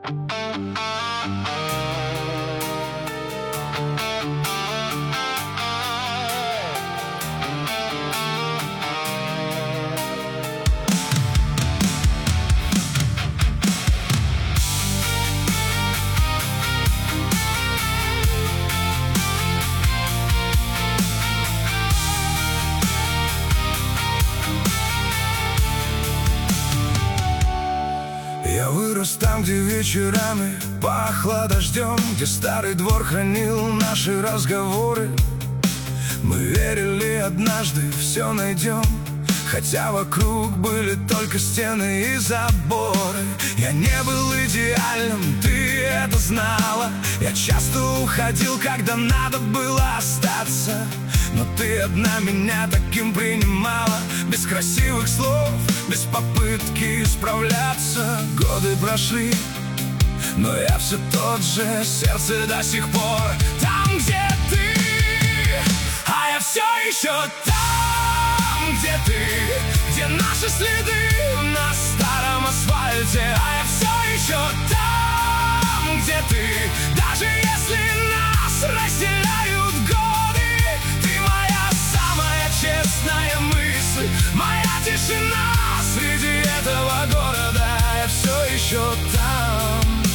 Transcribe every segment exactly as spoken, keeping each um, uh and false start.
Я вырос там, где вечерами пахло дождем, где старый двор хранил наши разговоры. Мы верили, однажды все найдем, хотя вокруг были только стены и заборы. Я не был идеальным, ты это знала. Я часто уходил, когда надо было остаться, но ты одна меня таким принимала, без красивых слов, без попытки исправляться. Годы прошли, но я все тот же, сердце до сих пор там, где ты. А я все еще там, где ты, где наши следы на старом асфальте. А я все еще там, где ты, даже если нас разделяют годы. Ты моя самая честная мысль, моя тишина среди этого города. Я все еще там,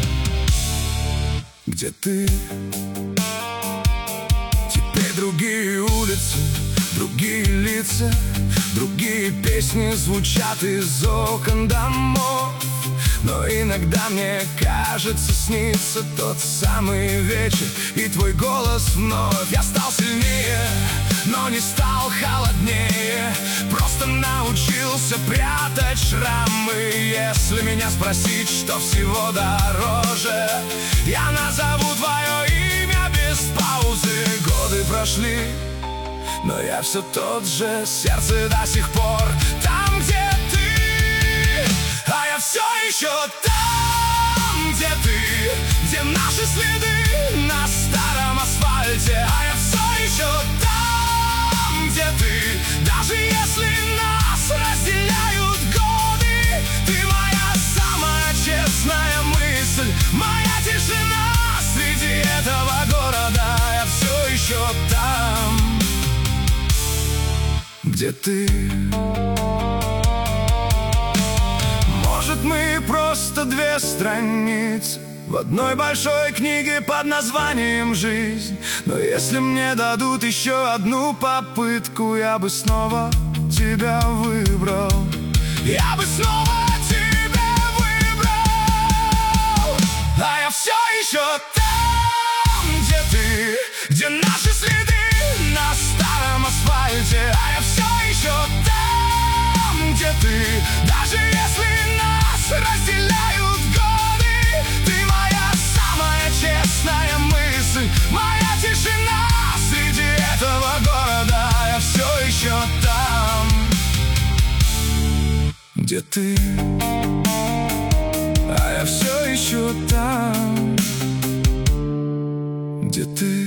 где ты. Теперь другие улицы, другие лица, другие песни звучат из окон домов. Но иногда мне кажется, снится тот самый вечер и твой голос вновь. Я стал сильнее, но не стал холоднее, просто научился прятать шрамы. Если меня спросить, что всего дороже, я назову твое имя без паузы. Годы прошли, но я все тот же, сердце до сих пор там, где ты. А я все еще там, где ты, где наши следы на старом асфальте. А я все еще там, где ты, даже если нас разделяют годы. Ты моя самая честная мысль, моя тишина среди этого города. Я все еще там, где ты. Может, мы просто две страницы в одной большой книге под названием «Жизнь». Но если мне дадут еще одну попытку, я бы снова тебя выбрал. Я бы снова тебя выбрал. А я все еще там, где ты, где наши следы на старом асфальте. А я все еще там, где ты, даже если нас разделяют годы. Ты моя самая честная мысль, моя тишина среди этого города. Я все еще там, где ты. А я все еще там, где ты.